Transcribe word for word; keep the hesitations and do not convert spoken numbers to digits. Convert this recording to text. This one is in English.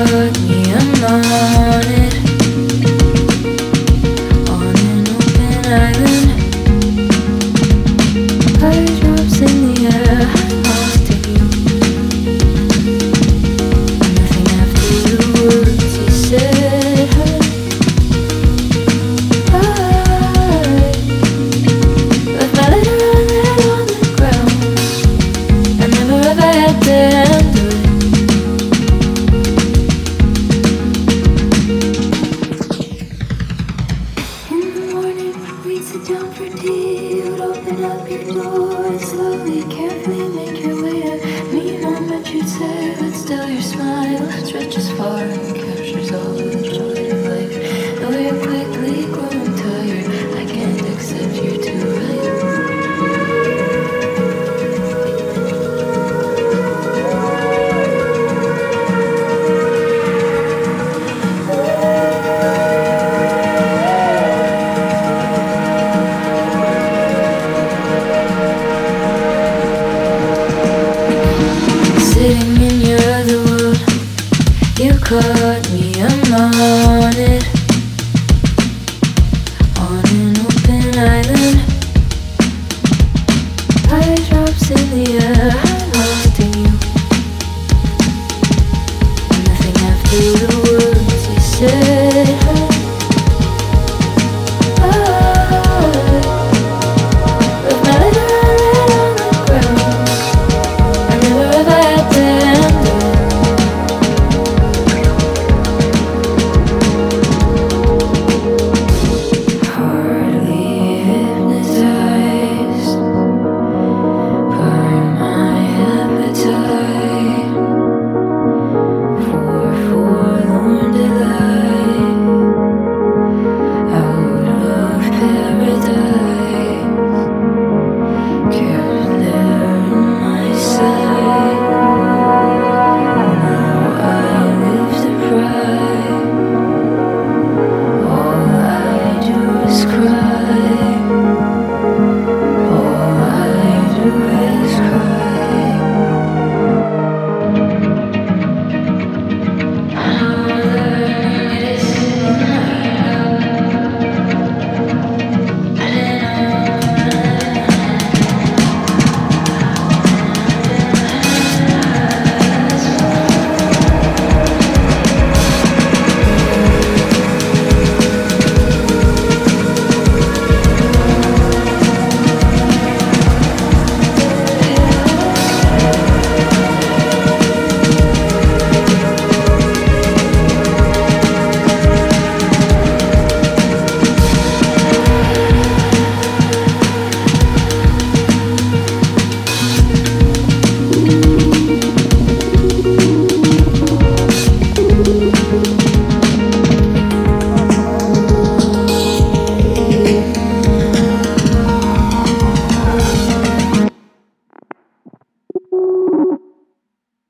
caught me, I'm on it. On an open island. Fire drops in the air, off to you. Nothing after the words you said. I left my letter unread on the ground. I never ever had to handle it. We'd sit down for tea, you'd open up your door and slowly, carefully make your way to me. Not much you'd say, but still your smile stretches far and captures all the joy of life. Though you're quickly growing tired, I can't accept you're too right. Sitting in your other world, you caught me, I'm on it.